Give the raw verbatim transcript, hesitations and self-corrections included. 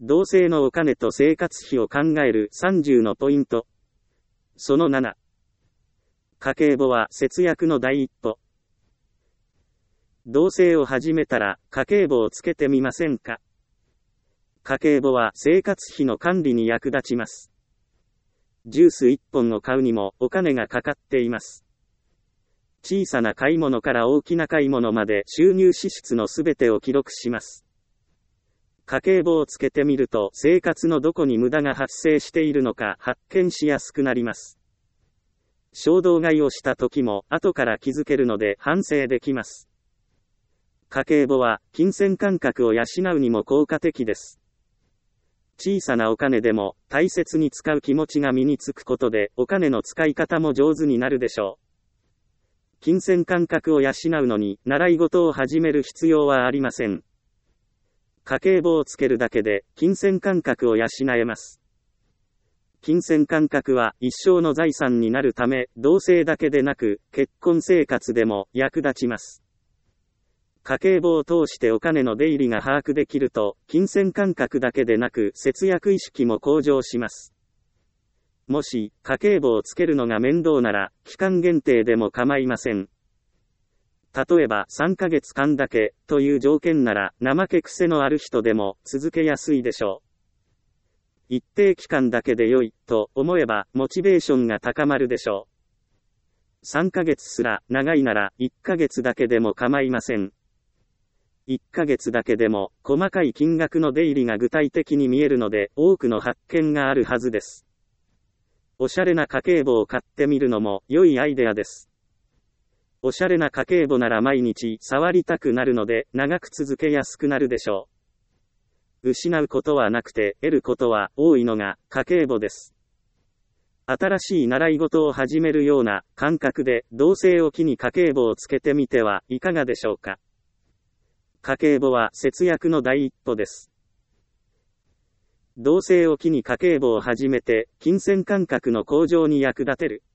同性のお金と生活費を考えるさんじゅうのポイント。そのなな。家計簿は節約の第一歩。同棲を始めたら家計簿をつけてみませんか？家計簿は生活費の管理に役立ちます。ジュースいっぽんを買うにもお金がかかっています。小さな買い物から大きな買い物まで収入支出のすべてを記録します。家計簿をつけてみると生活のどこに無駄が発生しているのか発見しやすくなります。衝動買いをした時も後から気づけるので反省できます。家計簿は金銭感覚を養うにも効果的です。小さなお金でも大切に使う気持ちが身につくことでお金の使い方も上手になるでしょう。金銭感覚を養うのに習い事を始める必要はありません。家計簿をつけるだけで金銭感覚を養えます。金銭感覚は一生の財産になるため、同棲だけでなく結婚生活でも役立ちます。家計簿を通してお金の出入りが把握できると、金銭感覚だけでなく節約意識も向上します。もし家計簿をつけるのが面倒なら、期間限定でも構いません。例えばさんかげつかんだけという条件なら怠け癖のある人でも続けやすいでしょう。一定期間だけで良いと思えばモチベーションが高まるでしょう。さんかげつすら長いならいっかげつだけでも構いません。いっかげつだけでも細かい金額の出入りが具体的に見えるので多くの発見があるはずです。おしゃれな家計簿を買ってみるのも良いアイデアです。おしゃれな家計簿なら毎日触りたくなるので長く続けやすくなるでしょう。失うことはなくて得ることは多いのが家計簿です。新しい習い事を始めるような感覚で同棲を機に家計簿をつけてみてはいかがでしょうか。家計簿は節約の第一歩です。同棲を機に家計簿を始めて金銭感覚の向上に役立てる。